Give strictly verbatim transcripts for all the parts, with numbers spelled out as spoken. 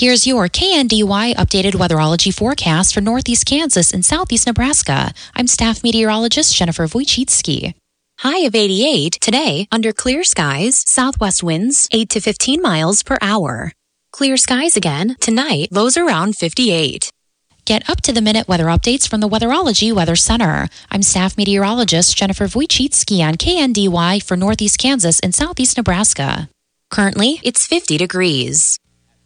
Here's your K N D Y updated weatherology forecast for northeast Kansas and southeast Nebraska. I'm staff meteorologist Jennifer Wojcicki. High of eighty-eight today, under clear skies, southwest winds eight to fifteen miles per hour. Clear skies again tonight, lows around fifty-eight. Get up-to-the-minute weather updates from the Weatherology Weather Center. I'm staff meteorologist Jennifer Wojcicki on K N D Y for northeast Kansas and southeast Nebraska. Currently, it's fifty degrees.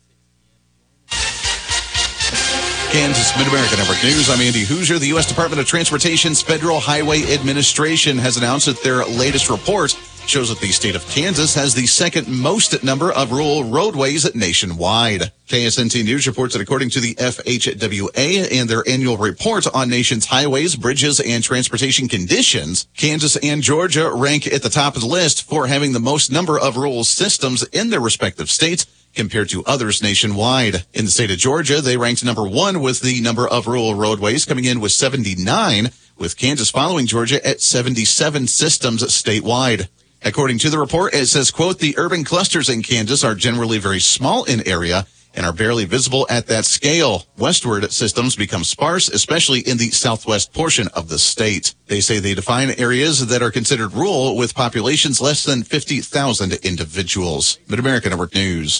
Kansas Mid-America Network News. I'm Andy Hoosier. The U S Department of Transportation's Federal Highway Administration has announced that their latest report shows that the state of Kansas has the second most number of rural roadways nationwide. K S N T News reports that according to the F H W A and their annual report on nation's highways, bridges, and transportation conditions, Kansas and Georgia rank at the top of the list for having the most number of rural systems in their respective states compared to others nationwide. In the state of Georgia, they ranked number one with the number of rural roadways, coming in with seventy-nine, with Kansas following Georgia at seventy-seven systems statewide. According to the report, it says, quote, the urban clusters in Kansas are generally very small in area and are barely visible at that scale. Westward systems become sparse, especially in the southwest portion of the state. They say they define areas that are considered rural with populations less than fifty thousand individuals. Mid-America Network News.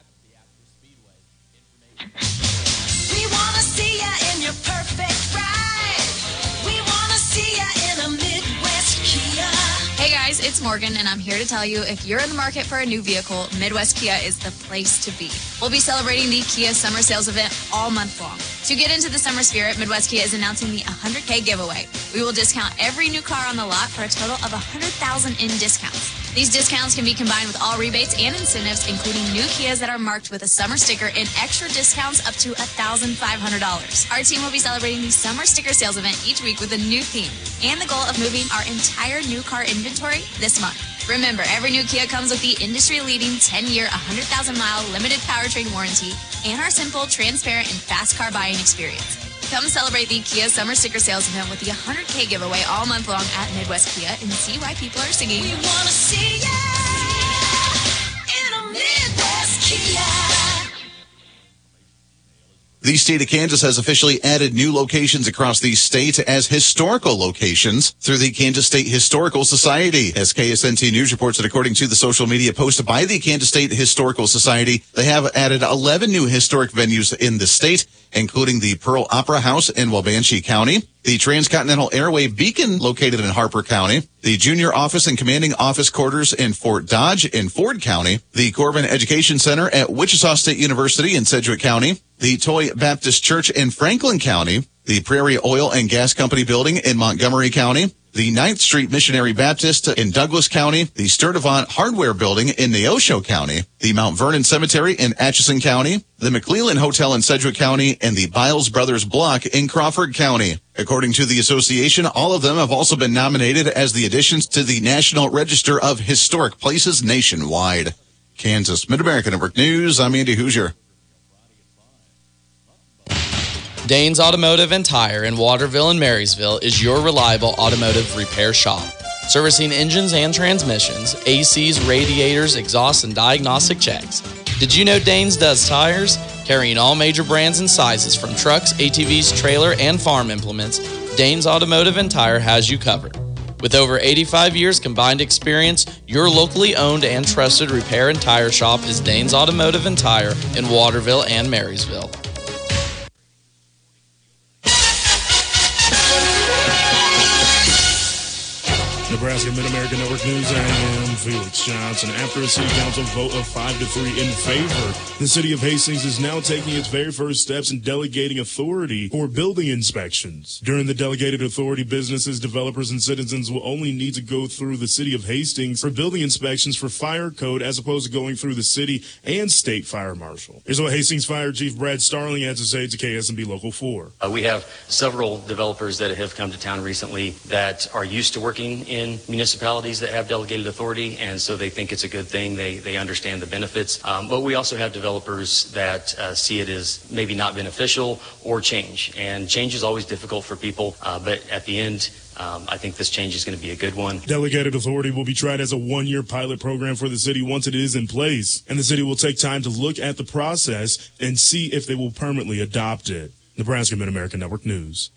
It's Morgan, and I'm here to tell you if you're in the market for a new vehicle, Midwest Kia is the place to be. We'll be celebrating the Kia Summer Sales Event all month long. To get into the summer spirit, Midwest Kia is announcing the one hundred K giveaway. We will discount every new car on the lot for a total of one hundred thousand dollars in discounts. These discounts can be combined with all rebates and incentives, including new Kias that are marked with a summer sticker and extra discounts up to one thousand five hundred dollars. Our team will be celebrating the Summer Sticker Sales Event each week with a new theme and the goal of moving our entire new car inventory this month. Remember, every new Kia comes with the industry-leading ten-year, one hundred thousand mile limited powertrain warranty and our simple, transparent, and fast car buying experience. Come celebrate the Kia Summer Sticker Sales Event with the one hundred K giveaway all month long at Midwest Kia and see why people are singing. We want to see ya in a Midwest Kia. The state of Kansas has officially added new locations across the state as historical locations through the Kansas State Historical Society. As K S N T News reports that according to the social media post by the Kansas State Historical Society, they have added eleven new historic venues in the state, including the Pearl Opera House in Wabanshi County, the Transcontinental Airway Beacon located in Harper County, the Junior Office and Commanding Office Quarters in Fort Dodge in Ford County, the Corbin Education Center at Wichita State University in Sedgwick County, the Toy Baptist Church in Franklin County, the Prairie Oil and Gas Company building in Montgomery County, the ninth Street Missionary Baptist in Douglas County, the Sturdivant Hardware Building in Neosho County, the Mount Vernon Cemetery in Atchison County, the McClellan Hotel in Sedgwick County, and the Biles Brothers Block in Crawford County. According to the association, all of them have also been nominated as the additions to the National Register of Historic Places nationwide. Kansas Mid-America Network News, I'm Andy Hoosier. Danes Automotive and Tire in Waterville and Marysville is your reliable automotive repair shop. Servicing engines and transmissions, A Cs, radiators, exhaust, and diagnostic checks. Did you know Danes does tires? Carrying all major brands and sizes from trucks, A T Vs, trailer, and farm implements, Danes Automotive and Tire has you covered. With over eighty-five years combined experience, your locally owned and trusted repair and tire shop is Danes Automotive and Tire in Waterville and Marysville. Nebraska Mid-America Network News, I am Felix Johnson. After a city council vote of five to three in favor, the city of Hastings is now taking its very first steps in delegating authority for building inspections. During the delegated authority, businesses, developers, and citizens will only need to go through the city of Hastings for building inspections for fire code as opposed to going through the city and state fire marshal. Here's what Hastings Fire Chief Brad Starling has to say to K S N B Local four. Uh, we have several developers that have come to town recently that are used to working in municipalities that have delegated authority, and so they think it's a good thing. They they understand the benefits. Um, but we also have developers that uh, see it as maybe not beneficial or change. And change is always difficult for people, uh, but at the end, Um, I think this change is going to be a good one. Delegated authority will be tried as a one-year pilot program for the city once it is in place, and the city will take time to look at the process and see if they will permanently adopt it. Nebraska Mid-American Network News.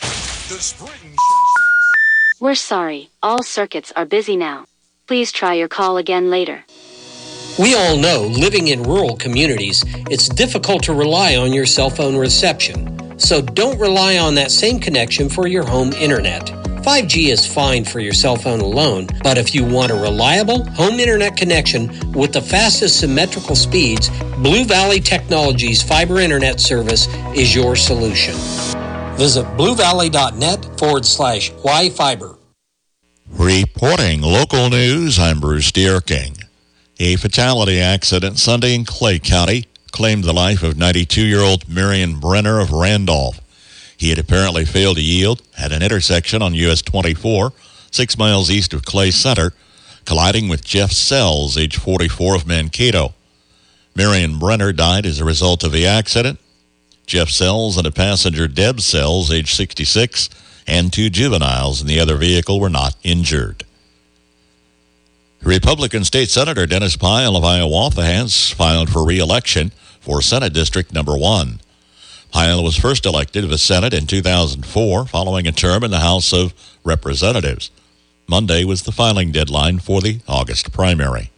We're sorry. All circuits are busy now. Please try your call again later. We all know, living in rural communities, it's difficult to rely on your cell phone reception. So don't rely on that same connection for your home internet. five G is fine for your cell phone alone, but if you want a reliable home internet connection with the fastest symmetrical speeds, Blue Valley Technologies fiber internet service is your solution. Visit bluevalley.net forward slash Y-Fiber. Reporting local news, I'm Bruce Deerking. A fatality accident Sunday in Clay County claimed the life of ninety-two-year-old Marion Brenner of Randolph. He had apparently failed to yield at an intersection on U S twenty-four, six miles east of Clay Center, colliding with Jeff Sells, age forty-four, of Mankato. Marion Brenner died as a result of the accident. Jeff Sells and a passenger, Deb Sells, age sixty-six, and two juveniles in the other vehicle were not injured. Republican State Senator Dennis Pyle of Hiawatha has filed for re-election for Senate District Number one. Pyle was first elected to the Senate in two thousand four, following a term in the House of Representatives. Monday was the filing deadline for the August primary.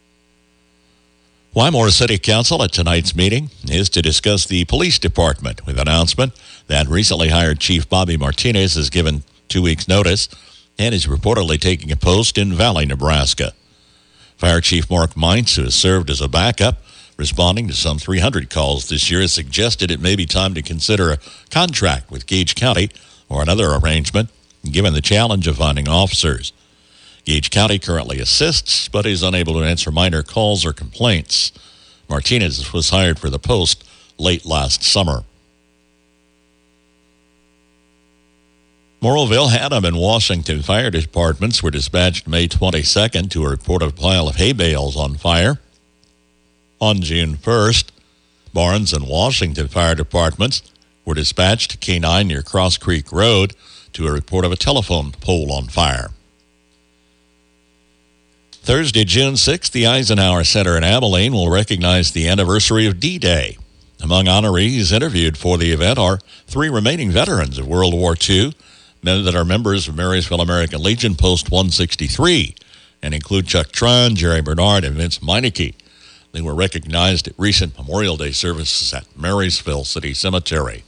Wymore City Council at tonight's meeting is to discuss the police department, with an announcement that recently hired Chief Bobby Martinez has given two weeks' notice and is reportedly taking a post in Valley, Nebraska. Fire Chief Mark Meintz, who has served as a backup, responding to some three hundred calls this year, has suggested it may be time to consider a contract with Gage County or another arrangement, given the challenge of finding officers. Gage County currently assists, but is unable to answer minor calls or complaints. Martinez was hired for the post late last summer. Morrowville, Haddam, and Washington fire departments were dispatched May twenty-second to report a pile of hay bales on fire. On June first, Barnes and Washington fire departments were dispatched to K nine near Cross Creek Road to a report of a telephone pole on fire. Thursday, June sixth, the Eisenhower Center in Abilene will recognize the anniversary of D-Day. Among honorees interviewed for the event are three remaining veterans of World War Two, men that are members of Marysville American Legion Post one sixty-three, and include Chuck Tron, Jerry Bernard, and Vince Meineke. They were recognized at recent Memorial Day services at Marysville City Cemetery.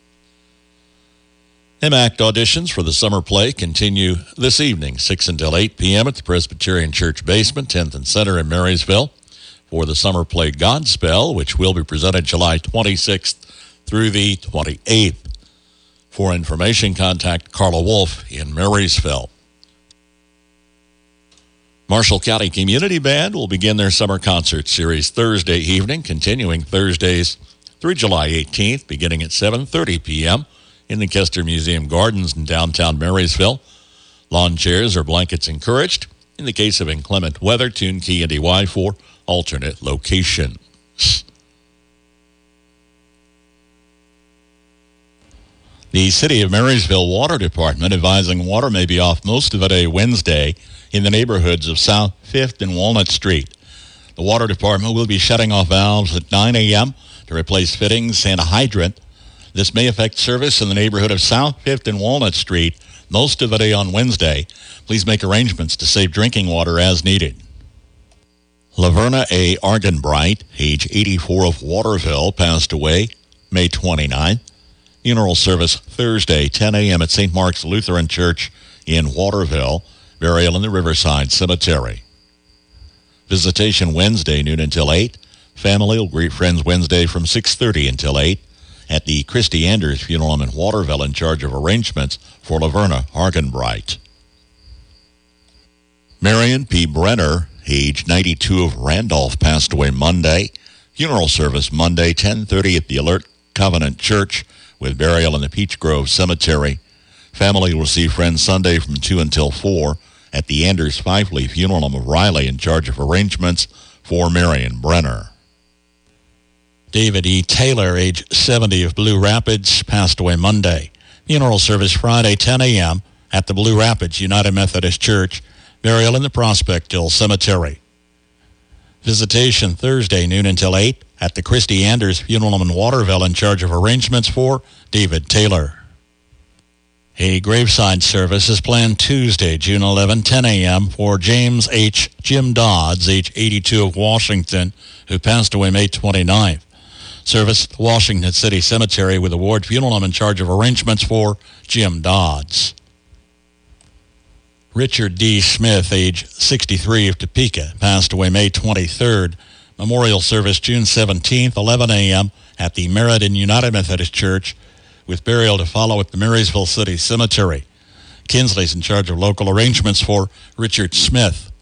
M A C T auditions for the summer play continue this evening, six until eight p.m. at the Presbyterian Church basement, tenth and Center in Marysville, for the summer play Godspell, which will be presented July twenty-sixth through the twenty-eighth. For information, contact Carla Wolf in Marysville. Marshall County Community Band will begin their summer concert series Thursday evening, continuing Thursdays through July eighteenth, beginning at seven thirty p.m. in the Kester Museum Gardens in downtown Marysville. Lawn chairs or blankets encouraged. In the case of inclement weather, tune Key and D Y for alternate locations. The City of Marysville Water Department advising water may be off most of the day Wednesday in the neighborhoods of South fifth and Walnut Street. The Water Department will be shutting off valves at nine a.m. to replace fittings and a hydrant. This may affect service in the neighborhood of South fifth and Walnut Street most of the day on Wednesday. Please make arrangements to save drinking water as needed. Laverna A. Argenbright, age eighty-four, of Waterville, passed away May twenty-ninth. Funeral service Thursday, ten a.m. at Saint Mark's Lutheran Church in Waterville. Burial in the Riverside Cemetery. Visitation Wednesday, noon until eight. Family will greet friends Wednesday from six thirty until eight at the Christy Anders Funeral Home in Waterville, in charge of arrangements for Laverna Argenbright. Marion P. Brenner, age ninety-two, of Randolph, passed away Monday. Funeral service Monday, ten thirty at the Alert Covenant Church, with burial in the Peach Grove Cemetery. Family will see friends Sunday from two until four at the Anders Fifley Funeral Home of Riley, in charge of arrangements for Marion Brenner. David E. Taylor, age seventy, of Blue Rapids, passed away Monday. Funeral service Friday, ten a.m. at the Blue Rapids United Methodist Church. Burial in the Prospect Hill Cemetery. Visitation Thursday, noon until eight, at the Christy Anders Funeral Home in Waterville, in charge of arrangements for David Taylor. A graveside service is planned Tuesday, June eleventh, ten a.m. for James H. Jim Dodds, age eighty-two, of Washington, who passed away May twenty-ninth. Service at the Washington City Cemetery with the Ward Funeral Home in charge of arrangements for Jim Dodds. Richard D. Smith, age sixty-three, of Topeka, passed away May twenty-third. Memorial service June seventeenth, eleven a.m. at the Meriden United Methodist Church, with burial to follow at the Marysville City Cemetery. Kinsley's in charge of local arrangements for Richard Smith.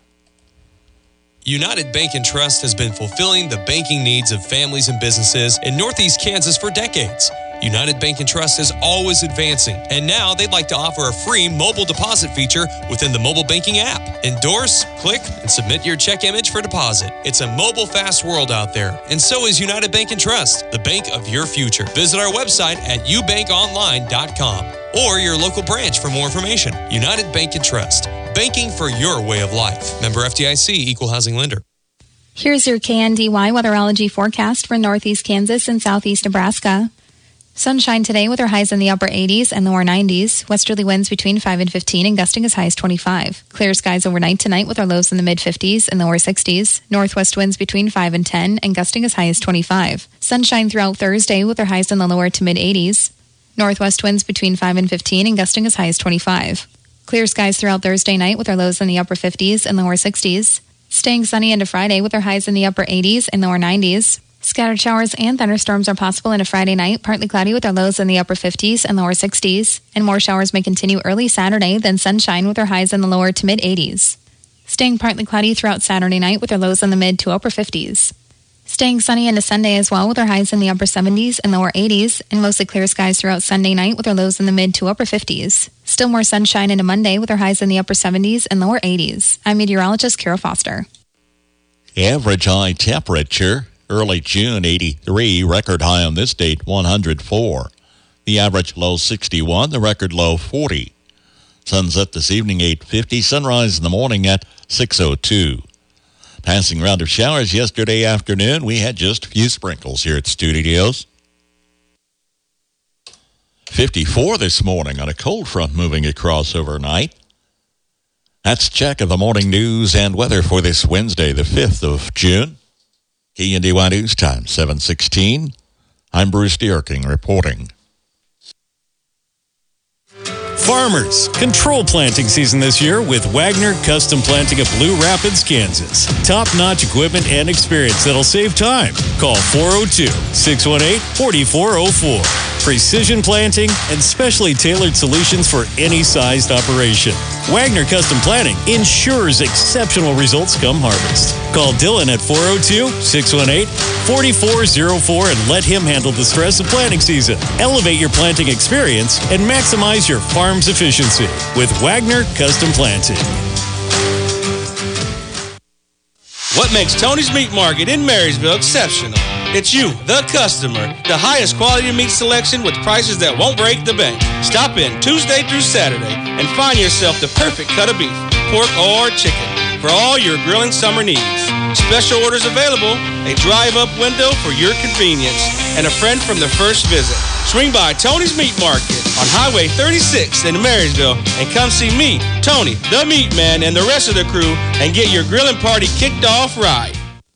United Bank and Trust has been fulfilling the banking needs of families and businesses in Northeast Kansas for decades. United Bank and Trust is always advancing, and now they'd like to offer a free mobile deposit feature within the mobile banking app. Endorse, click, and submit your check image for deposit. It's a mobile fast world out there, and so is United Bank and Trust, the bank of your future. Visit our website at u bank online dot com or your local branch for more information. United Bank and Trust, banking for your way of life. Member F D I C, Equal Housing Lender. Here's your K N D Y weatherology forecast for Northeast Kansas and Southeast Nebraska. Sunshine today with our highs in the upper eighties and lower nineties. Westerly winds between five and fifteen and gusting as high as twenty-five. Clear skies overnight tonight with our lows in the mid-fifties and lower sixties. Northwest winds between five and ten and gusting as high as twenty-five. Sunshine throughout Thursday with our highs in the lower to mid-eighties. Northwest winds between five and fifteen and gusting as high as twenty-five. Clear skies throughout Thursday night with our lows in the upper fifties and lower sixties. Staying sunny into Friday with our highs in the upper eighties and lower nineties. Scattered showers and thunderstorms are possible into Friday night, partly cloudy with our lows in the upper fifties and lower sixties. And more showers may continue early Saturday, then sunshine with our highs in the lower to mid-eighties. Staying partly cloudy throughout Saturday night with our lows in the mid to upper fifties. Staying sunny into Sunday as well with our highs in the upper seventies and lower eighties. And mostly clear skies throughout Sunday night with our lows in the mid to upper fifties. Still more sunshine into Monday with our highs in the upper seventies and lower eighties. I'm meteorologist Carol Foster. Average high temperature. Early June, eighty-three. Record high on this date, one hundred four. The average low, sixty-one. The record low, forty. Sunset this evening, eight fifty. Sunrise in the morning at six oh two. Passing round of showers yesterday afternoon. We had just a few sprinkles here at studios. fifty-four this morning on a cold front moving across overnight. That's a check of the morning news and weather for this Wednesday, the fifth of June. K N D Y News Time, seven sixteen. I'm Bruce Dierking reporting. Farmers, control planting season this year with Wagner Custom Planting of Blue Rapids, Kansas. Top-notch equipment and experience that'll save time. Call four oh two, six one eight, four four oh four. Precision planting and specially tailored solutions for any sized operation. Wagner Custom Planting ensures exceptional results come harvest. Call Dylan at four oh two, six one eight, four four oh four and let him handle the stress of planting season. Elevate your planting experience and maximize your farm's efficiency with Wagner Custom Planting. What makes Tony's Meat Market in Marysville exceptional? It's you, the customer. The highest quality meat selection with prices that won't break the bank. Stop in Tuesday through Saturday and find yourself the perfect cut of beef, pork, or chicken for all your grilling summer needs. Special orders available, a drive-up window for your convenience, and a friend from the first visit. Swing by Tony's Meat Market on Highway thirty-six in Marysville and come see me, Tony, the Meat Man, and the rest of the crew and get your grilling party kicked off right.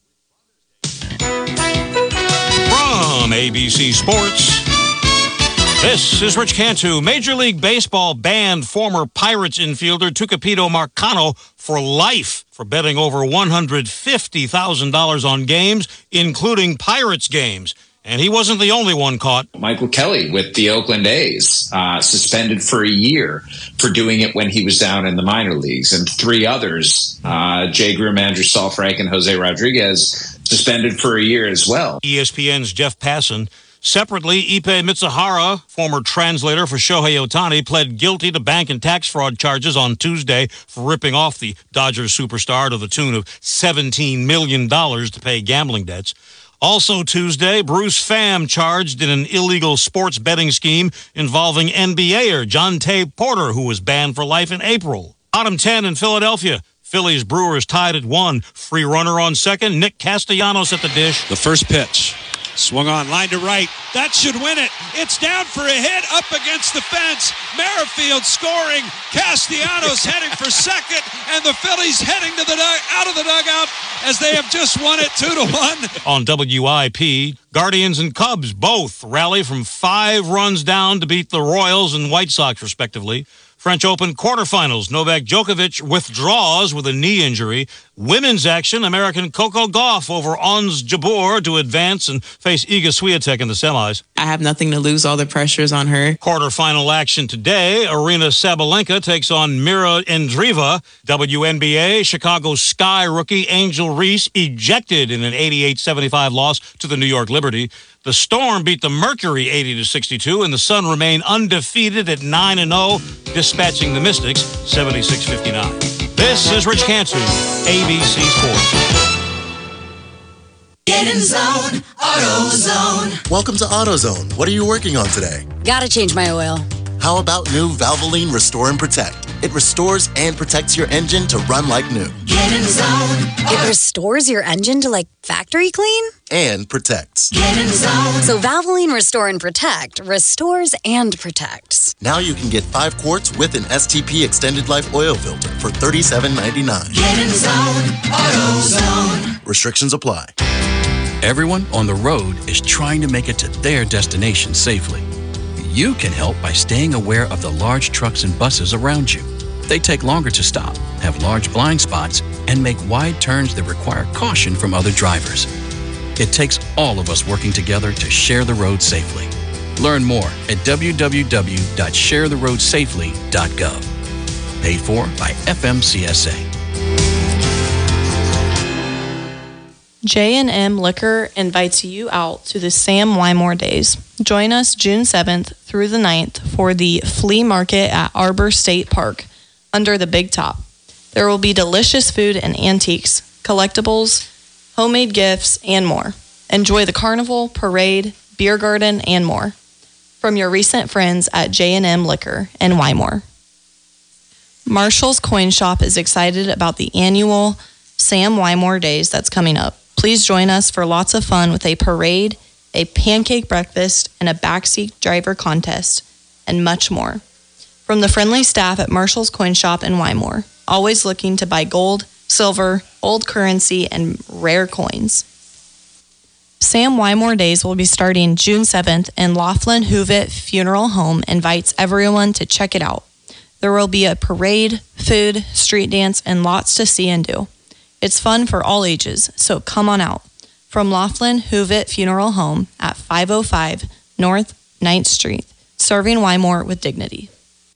From A B C Sports, this is Rich Cantu. Major League Baseball banned former Pirates infielder Tucupito Marcano for life for betting over one hundred fifty thousand dollars on games, including Pirates games. And he wasn't the only one caught. Michael Kelly with the Oakland A's, uh, suspended for a year for doing it when he was down in the minor leagues. And three others, uh, Jay Groom, Andrew Saalfrank, and Jose Rodriguez, suspended for a year as well. E S P N's Jeff Passan. Separately, Ippei Mitsuhara, former translator for Shohei Ohtani, pled guilty to bank and tax fraud charges on Tuesday for ripping off the Dodgers superstar to the tune of seventeen million dollars to pay gambling debts. Also Tuesday, Bruce Pham charged in an illegal sports betting scheme involving N B A-er Jontay Porter, who was banned for life in April. Bottom ten in Philadelphia. Phillies Brewers tied at one. Free runner on second. Nick Castellanos at the dish. The first pitch. Swung on, line to right. That should win it. It's down for a hit up against the fence. Merrifield scoring. Castellanos heading for second. And the Phillies heading to the dug- out of the dugout as they have just won it two to one. On W I P, Guardians and Cubs both rally from five runs down to beat the Royals and White Sox, respectively. French Open quarterfinals, Novak Djokovic withdraws with a knee injury. Women's action, American Coco Gauff over Ons Jabeur to advance and face Iga Swiatek in the semis. I have nothing to lose. All the pressure's on her. Quarterfinal action today, Arina Sabalenka takes on Mira Andreeva. W N B A, Chicago Sky rookie Angel Reese ejected in an eighty-eight seventy-five loss to the New York Liberty. The Storm beat the Mercury eighty to sixty-two, and the Sun remain undefeated at nine and oh, dispatching the Mystics seventy-six fifty-nine. This is Rich Cantu, A B C Sports. Get in zone, AutoZone. Welcome to AutoZone. What are you working on today? Gotta change my oil. How about new Valvoline Restore and Protect? It restores and protects your engine to run like new. Get in zone. It restores your engine to like factory clean? And protects. Get in zone. So Valvoline Restore and Protect restores and protects. Now you can get five quarts with an S T P extended life oil filter for thirty-seven ninety-nine. Get in zone, AutoZone. Restrictions apply. Everyone on the road is trying to make it to their destination safely. You can help by staying aware of the large trucks and buses around you. They take longer to stop, have large blind spots, and make wide turns that require caution from other drivers. It takes all of us working together to share the road safely. Learn more at w w w dot share the road safely dot gov. Paid for by F M C S A. J and M Liquor invites you out to the Sam Wymore Days. Join us June seventh through the ninth for the flea market at Arbor State Park under the Big Top. There will be delicious food and antiques, collectibles, homemade gifts, and more. Enjoy the carnival, parade, beer garden, and more. From your recent friends at J and M Liquor in Wymore. Marshall's Coin Shop is excited about the annual Sam Wymore Days that's coming up. Please join us for lots of fun with a parade, a pancake breakfast, and a backseat driver contest, and much more. From the friendly staff at Marshall's Coin Shop in Wymore, always looking to buy gold, silver, old currency, and rare coins. Sam Wymore Days will be starting June seventh, and Laughlin Hoovett Funeral Home invites everyone to check it out. There will be a parade, food, street dance, and lots to see and do. It's fun for all ages, so come on out. From Laughlin Hoovett Funeral Home at five oh five North ninth Street, serving Wymore with dignity.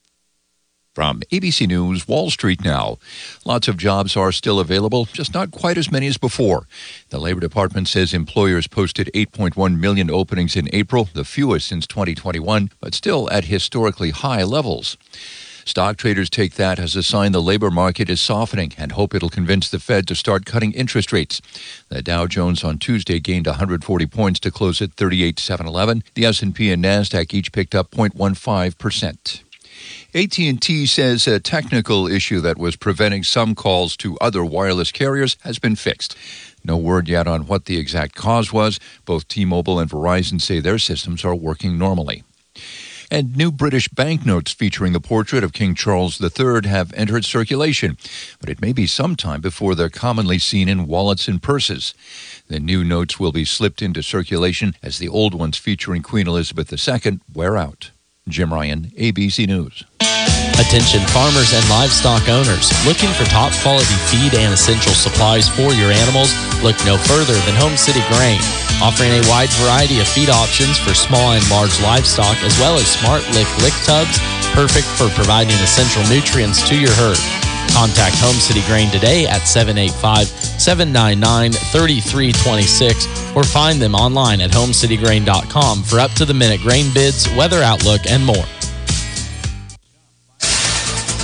From A B C News, Wall Street Now. Lots of jobs are still available, just not quite as many as before. The Labor Department says employers posted eight point one million openings in April, the fewest since twenty twenty-one, but still at historically high levels. Stock traders take that as a sign the labor market is softening and hope it'll convince the Fed to start cutting interest rates. The Dow Jones on Tuesday gained one hundred forty points to close at thirty-eight seven eleven. The S and P and NASDAQ each picked up zero point one five percent. A T and T says a technical issue that was preventing some calls to other wireless carriers has been fixed. No word yet on what the exact cause was. Both T-Mobile and Verizon say their systems are working normally. And new British banknotes featuring the portrait of King Charles the Third have entered circulation, but it may be some time before they're commonly seen in wallets and purses. The new notes will be slipped into circulation as the old ones featuring Queen Elizabeth the Second wear out. Jim Ryan, A B C News. Attention farmers and livestock owners. Looking for top quality feed and essential supplies for your animals? Look no further than Home City Grain, offering a wide variety of feed options for small and large livestock, as well as Smart Lick Lick Tubs, perfect for providing essential nutrients to your herd. Contact Home City Grain today at seven eight five, seven nine nine, three three two six or find them online at home city grain dot com for up-to-the-minute grain bids, weather outlook, and more.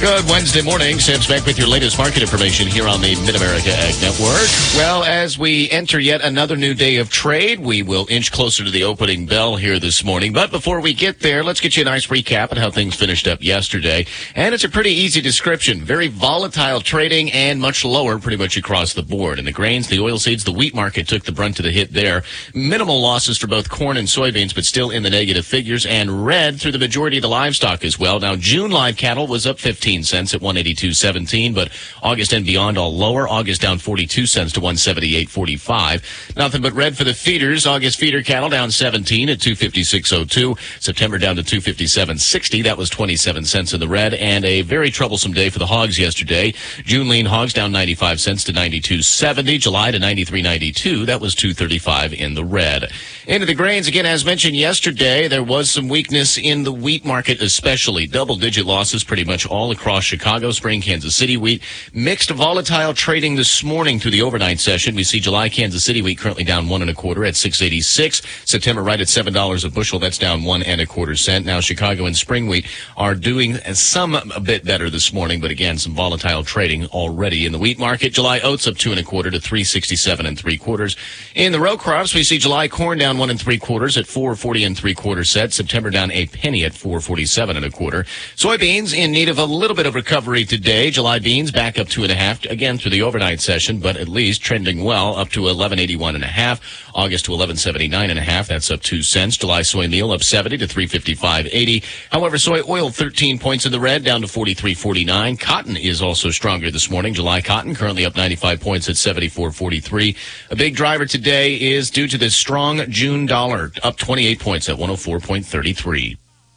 Good Wednesday morning. Sam Speck with your latest market information here on the Mid-America Ag Network. Well, as we enter yet another new day of trade, we will inch closer to the opening bell here this morning. But before we get there, let's get you a nice recap on how things finished up yesterday. And it's a pretty easy description. Very volatile trading and much lower pretty much across the board. In the grains, the oilseeds, the wheat market took the brunt of the hit there. Minimal losses for both corn and soybeans, but still in the negative figures. And red through the majority of the livestock as well. Now, June live cattle was up fifteen cents at one eighty-two seventeen, but August and beyond all lower. August down forty-two cents to one seventy-eight forty-five. Nothing but red for the feeders. August feeder cattle down seventeen at two fifty-six oh two. September down to two fifty-seven sixty. That was twenty-seven cents in the red. And a very troublesome day for the hogs yesterday. June lean hogs down ninety-five cents to ninety-two seventy. July to ninety-three ninety-two. That was two thirty-five in the red. Into the grains again, as mentioned yesterday, there was some weakness in the wheat market, especially double-digit losses pretty much all across Chicago, spring, Kansas City wheat. Mixed volatile trading this morning through the overnight session. We see July Kansas City wheat currently down one and a quarter at six eighty-six. September right at seven dollars a bushel. That's down one and a quarter cent. Now Chicago and spring wheat are doing some a bit better this morning, but again, some volatile trading already in the wheat market. July oats up two and a quarter to three sixty-seven and three quarters. In the row crops, we see July corn down one and three quarters at four forty and three quarter cents. September down a penny at four forty-seven and a quarter. Soybeans in need of a little bit of recovery today. July beans back up two and a half again through the overnight session, but at least trending well up to eleven eighty-one and a half. August to eleven seventy-nine and a half. That's up two cents. July soy meal up seventy to three fifty-five eighty. However, soy oil thirteen points in the red down to forty-three forty-nine. Cotton is also stronger this morning. July cotton currently up ninety-five points at seventy-four forty-three. A big driver today is due to this strong June dollar up twenty-eight points at one oh four thirty-three.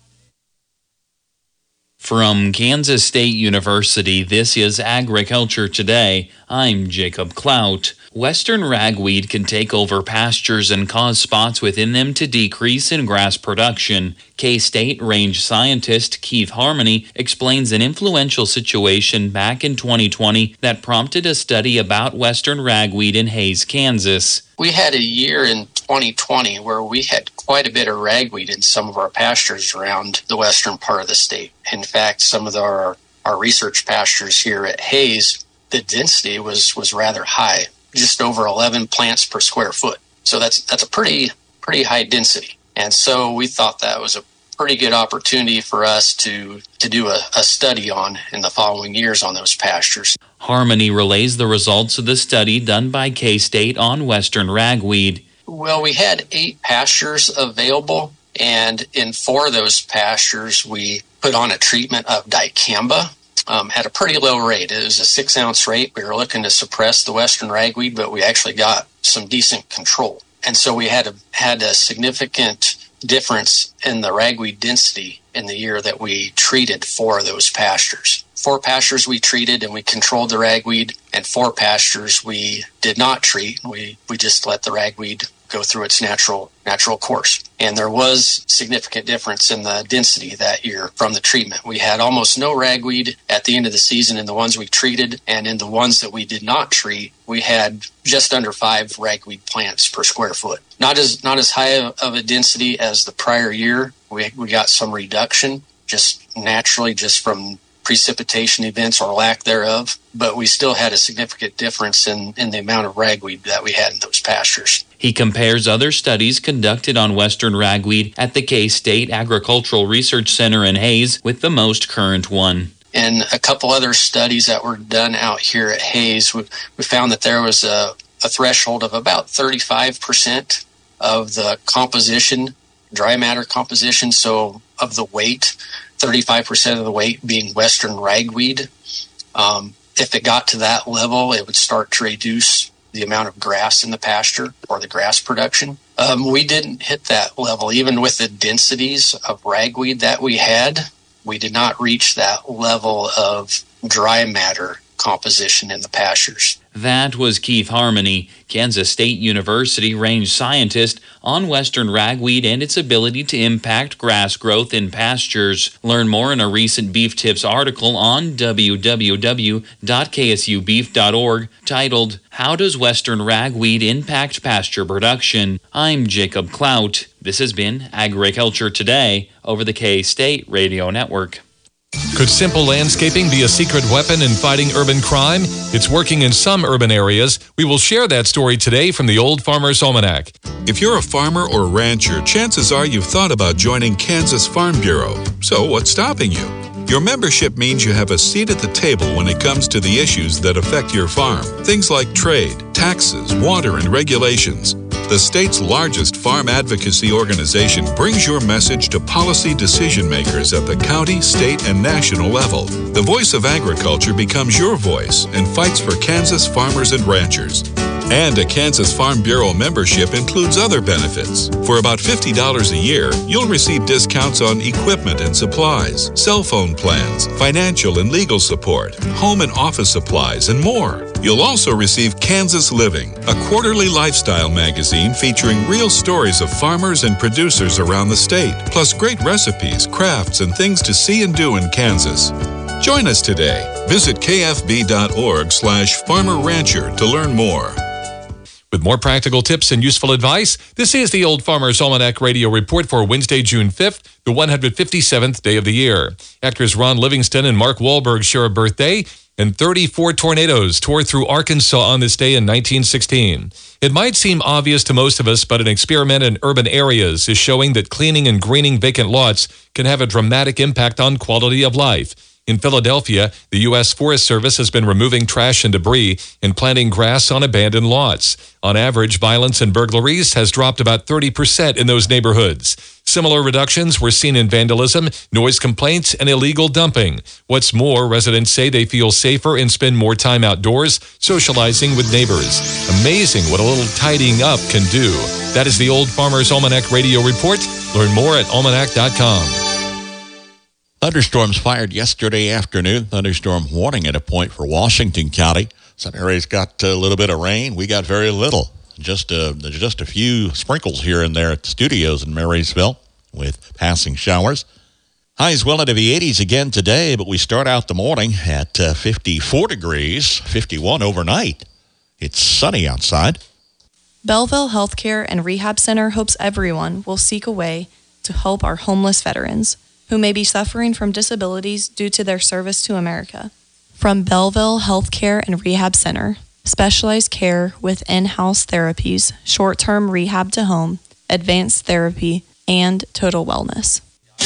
From Kansas State University, this is Agriculture Today. I'm Jacob Clout. Western ragweed can take over pastures and cause spots within them to decrease in grass production. K-State range scientist Keith Harmony explains an influential situation back in twenty twenty that prompted a study about western ragweed in Hays, Kansas. We had a year in twenty twenty where we had quite a bit of ragweed in some of our pastures around the western part of the state. In fact, some of our, our research pastures here at Hays, the density was, was rather high, just over eleven plants per square foot. So that's that's a pretty pretty high density. And so we thought that was a pretty good opportunity for us to, to do a, a study on in the following years on those pastures. Harmony relays the results of the study done by K-State on western ragweed. Well, we had eight pastures available, and in four of those pastures, we put on a treatment of dicamba um, at a pretty low rate. It was a six-ounce rate. We were looking to suppress the western ragweed, but we actually got some decent control. And so we had a, had a significant difference in the ragweed density in the year that we treated four of those pastures. Four pastures we treated and we controlled the ragweed, and four pastures we did not treat. We we just let the ragweed go through its natural natural course. And there was significant difference in the density that year from the treatment. We had almost no ragweed at the end of the season in the ones we treated, and in the ones that we did not treat, we had just under five ragweed plants per square foot. Not as not as high of a density as the prior year. We we got some reduction just naturally just from precipitation events or lack thereof, but we still had a significant difference in, in the amount of ragweed that we had in those pastures. He compares other studies conducted on western ragweed at the K-State Agricultural Research Center in Hays with the most current one. In a couple other studies that were done out here at Hays, we, we found that there was a, a threshold of about thirty-five percent of the composition, dry matter composition, so of the weight, thirty-five percent of the weight being western ragweed. Um, if it got to that level, it would start to reduce the amount of grass in the pasture or the grass production. Um, we didn't hit that level. Even with the densities of ragweed that we had, we did not reach that level of dry matter composition in the pastures. That was Keith Harmony, Kansas State University range scientist, on western ragweed and its ability to impact grass growth in pastures. Learn more in a recent Beef Tips article on w w w dot k s u beef dot org titled, How Does Western Ragweed Impact Pasture Production? I'm Jacob Clout. This has been Agriculture Today over the K-State Radio Network. Could simple landscaping be a secret weapon in fighting urban crime? It's working in some urban areas. We will share that story today from the Old Farmer's Almanac. If you're a farmer or rancher, chances are you've thought about joining Kansas Farm Bureau. So what's stopping you? Your membership means you have a seat at the table when it comes to the issues that affect your farm. Things like trade, taxes, water, and regulations. The state's largest farm advocacy organization brings your message to policy decision makers at the county, state, and national level. The voice of agriculture becomes your voice and fights for Kansas farmers and ranchers. And a Kansas Farm Bureau membership includes other benefits. For about fifty dollars a year, you'll receive discounts on equipment and supplies, cell phone plans, financial and legal support, home and office supplies, and more. You'll also receive Kansas Living, a quarterly lifestyle magazine featuring real stories of farmers and producers around the state, plus great recipes, crafts, and things to see and do in Kansas. Join us today. Visit kfb.org slash farmer rancher to learn more. With more practical tips and useful advice, this is the Old Farmer's Almanac Radio Report for Wednesday, June fifth, the one hundred fifty-seventh day of the year. Actors Ron Livingston and Mark Wahlberg share a birthday, and thirty-four tornadoes tore through Arkansas on this day in nineteen sixteen. It might seem obvious to most of us, but an experiment in urban areas is showing that cleaning and greening vacant lots can have a dramatic impact on quality of life. In Philadelphia, the U S Forest Service has been removing trash and debris and planting grass on abandoned lots. On average, violence and burglaries has dropped about thirty percent in those neighborhoods. Similar reductions were seen in vandalism, noise complaints, and illegal dumping. What's more, residents say they feel safer and spend more time outdoors, socializing with neighbors. Amazing what a little tidying up can do. That is the Old Farmer's Almanac Radio Report. Learn more at almanac dot com. Thunderstorms fired yesterday afternoon. Thunderstorm warning at a point for Washington County. Some areas got a little bit of rain. We got very little. Just a, just a few sprinkles here and there at the studios in Marysville with passing showers. Highs well into the eighties again today, but we start out the morning at uh, fifty-four degrees, fifty-one overnight. It's sunny outside. Belleville Healthcare and Rehab Center hopes everyone will seek a way to help our homeless veterans who may be suffering from disabilities due to their service to America. From Belleville Healthcare and Rehab Center, specialized care with in-house therapies, short-term rehab to home, advanced therapy, and total wellness.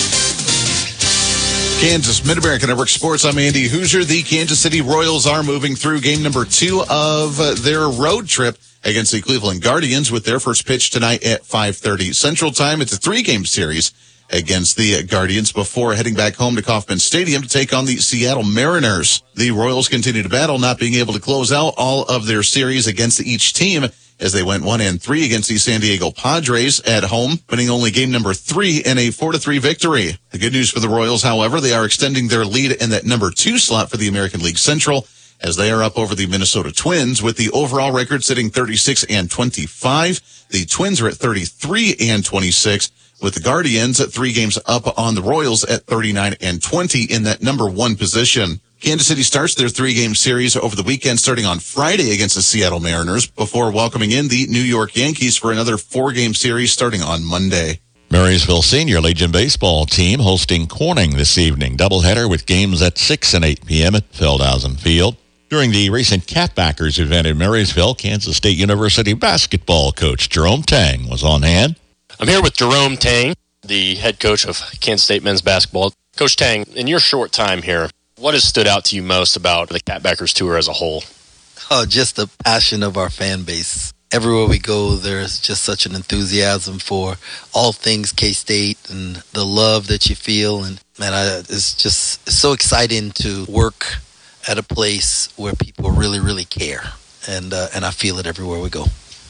Kansas Mid-America Network Sports. I'm Andy Hoosier. The Kansas City Royals are moving through game number two of their road trip against the Cleveland Guardians with their first pitch tonight at five thirty Central Time. It's a three-game series against the Guardians before heading back home to Kauffman Stadium to take on the Seattle Mariners. The Royals continue to battle, not being able to close out all of their series against each team as they went one and three against the San Diego Padres at home, winning only game number three in a four to three victory. The good news for the Royals, however, they are extending their lead in that number two slot for the American League Central as they are up over the Minnesota Twins with the overall record sitting thirty-six and twenty-five. The Twins are at thirty-three and twenty-six. With the Guardians at three games up on the Royals at thirty-nine and twenty in that number one position. Kansas City starts their three-game series over the weekend starting on Friday against the Seattle Mariners before welcoming in the New York Yankees for another four-game series starting on Monday. Marysville Senior Legion baseball team hosting Corning this evening. Doubleheader with games at six and eight p.m. at Feldhausen Field. During the recent Catbackers event in Marysville, Kansas State University basketball coach Jerome Tang was on hand. I'm here with Jerome Tang, the head coach of Kansas State men's basketball. Coach Tang, in your short time here, what has stood out to you most about the Catbackers tour as a whole? Oh, just the passion of our fan base. Everywhere we go, there's just such an enthusiasm for all things K-State and the love that you feel. And man, I, it's just it's so exciting to work at a place where people really, really care. And uh, and I feel it everywhere we go.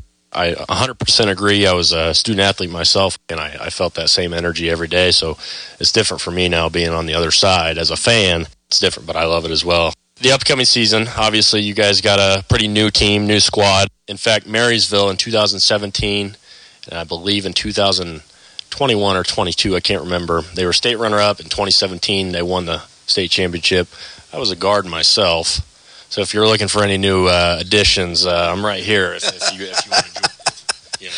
I one hundred percent agree. I was a student athlete myself, and I, I felt that same energy every day. So it's different for me now being on the other side. As a fan, it's different, but I love it as well. The upcoming season, obviously, you guys got a pretty new team, new squad. In fact, Marysville in two thousand seventeen, and I believe in two thousand twenty-one or twenty-two, I can't remember. They were state runner-up. In twenty seventeen, they won the state championship. I was a guard myself. So if you're looking for any new uh, additions, uh, I'm right here if, if you if you want to join. You know.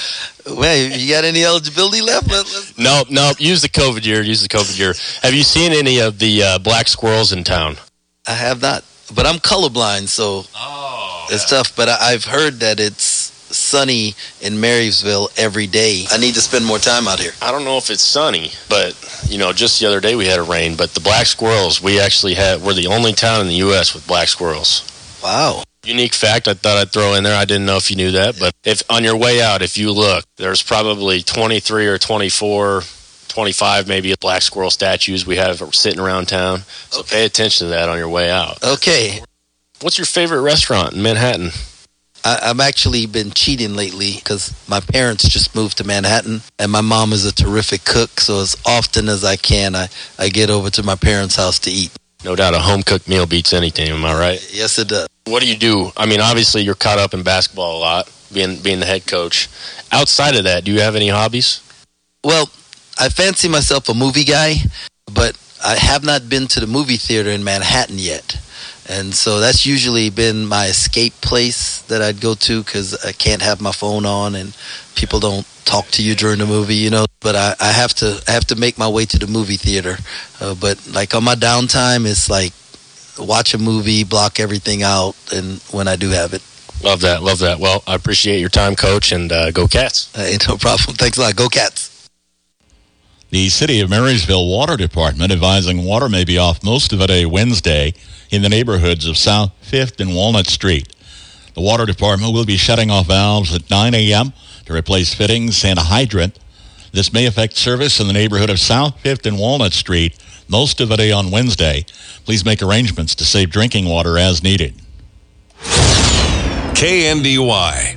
Man, you got any eligibility left? Let, let's... Nope, nope. Use the COVID year. Use the COVID year. Have you seen any of the uh, black squirrels in town? I have not, but I'm colorblind, so oh, it's yeah. tough. But I, I've heard that it's sunny in Marysville every day. I need to spend more time out here. I don't know if it's sunny, but you know, just the other day we had a rain. But the black squirrels, we actually had. We're the only town in the U S with black squirrels. Wow. Unique fact I thought I'd throw in there. I didn't know if you knew that, but if on your way out, if you look, there's probably twenty-three or twenty-four, twenty-five maybe black squirrel statues we have sitting around town. So okay. Pay attention to that on your way out. Okay. What's your favorite restaurant in Manhattan? I, I've actually been cheating lately because my parents just moved to Manhattan, and my mom is a terrific cook, so as often as I can, I, I get over to my parents' house to eat. No doubt a home-cooked meal beats anything, am I right? Yes, it does. What do you do? I mean, obviously you're caught up in basketball a lot, being being the head coach. Outside of that, do you have any hobbies? Well, I fancy myself a movie guy, but I have not been to the movie theater in Manhattan yet. And so that's usually been my escape place that I'd go to because I can't have my phone on and people don't talk to you during the movie, you know. But I, I have to I have to make my way to the movie theater. Uh, but like on my downtime, it's like watch a movie, block everything out, and when I do have it. Love that, love that. Well, I appreciate your time, Coach, and uh, go Cats. Uh, no problem. Thanks a lot. Go Cats. The City of Marysville Water Department advising water may be off most of it a Wednesday in the neighborhoods of South fifth and Walnut Street. The Water Department will be shutting off valves at nine a.m. to replace fittings and a hydrant. This may affect service in the neighborhood of South fifth and Walnut Street most of the day on Wednesday. Please make arrangements to save drinking water as needed. K N D Y